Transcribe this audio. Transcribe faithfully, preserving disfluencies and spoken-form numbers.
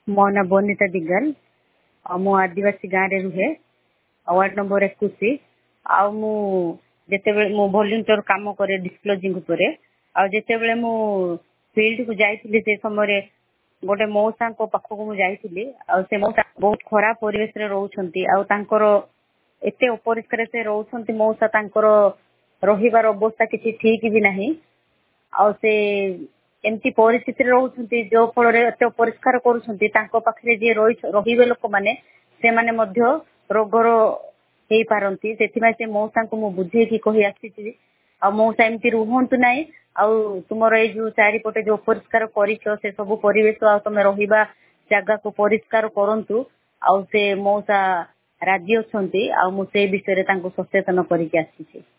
मो ना बनिता दिगल आ मु आदिवासी गाँव रे रुहे वार्ड नंबर इक्कीस आ मु जेतेबेले मु वॉलंटियर काम करे डिस्क्लोजिंग उपरे आ जेतेबेले मु फील्ड को जाइथिली से समय गोटे मौसा को पाखक मु जाइथिली आ से मौसा बहुत खराब परिवेश रे रहउछंती आ तांकर एते अपरिष्कार से रहउछंती मौसा तांकर रहिबार अवस्था किछि ठीक भी नाही आ से एमती परिस्थिति रहउछंती जो फल रे एते अपरिष्कार करूछंती तांको पाखरे जे रहिबे लोक माने से माने मध्य रोगर हेई पारंती सेथिबा से मौसा को मु बुझे की कहि आसीछि आ मौसा एमती रुहंतु नाही आ तुमर ए जो चारि पटे जो अपरिष्कार करिछो से सब परिवेश आ तमे रहिबा जागा को परिष्कार करंतु आ से मौसा राज्य अछंती आ मु से विषय रे तांको सचेतन करिके आसीछि।